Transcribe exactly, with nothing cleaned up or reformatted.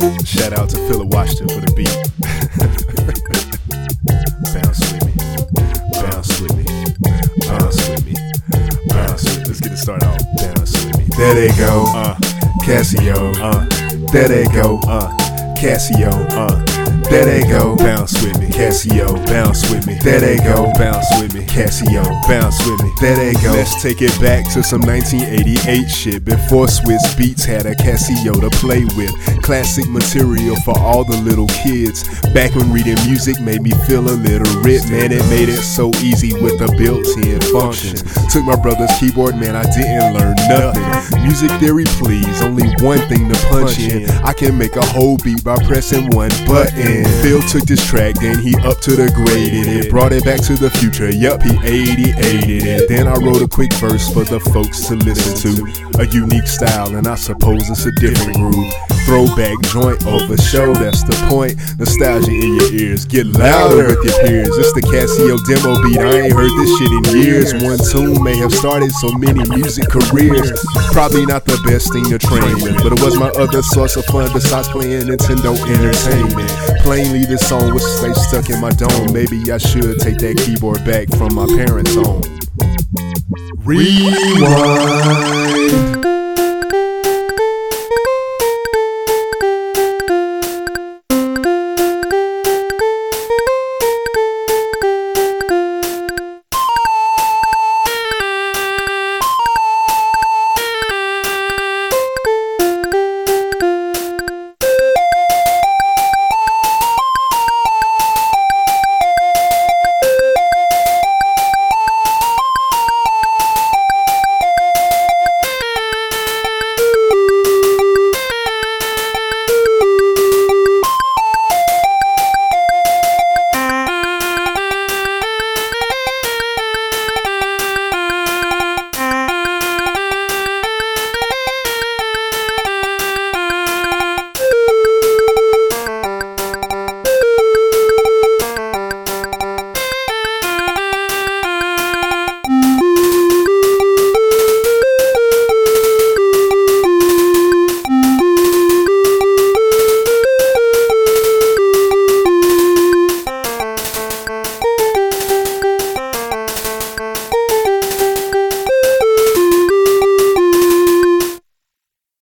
Shout out to Philip Washington for the beat. Bounce with me, bounce with me, bounce with me, bounce with me. Let's get it started off. Bounce with me. There they go, Uh, Casio. uh, There they go, uh, Casio. uh. There they go, Bounce with me, Casio. bounce with me. There they go, Bounce with me, Casio. bounce with me. There they go. Let's take it back to some nineteen eighty-eight shit before Swiss Beats had a Casio to play with. Classic material for all the little kids. Back when reading music made me feel illiterate. Man, it made it so easy with the built-in functions. Took my brother's keyboard, man, I didn't learn nothing. Music theory, please, only one thing to punch in. I can make a whole beat by pressing one button. Phil took this track, then he up to the graded it. Brought it back to the future, yup, he eighty-eighted it. Then I wrote a quick verse for the folks to listen to. A unique style, and I suppose it's a different groove. Throwback joint over show, that's the point. Nostalgia in your ears, get louder with your peers. It's the Casio demo beat, I ain't heard this shit in years. One tune may have started so many music careers. Probably not the best thing to train with, but it was my other source of fun besides playing Nintendo Entertainment. Plainly this song would stay stuck in my dome. Maybe I should take that keyboard back from my parents' home. Rewind.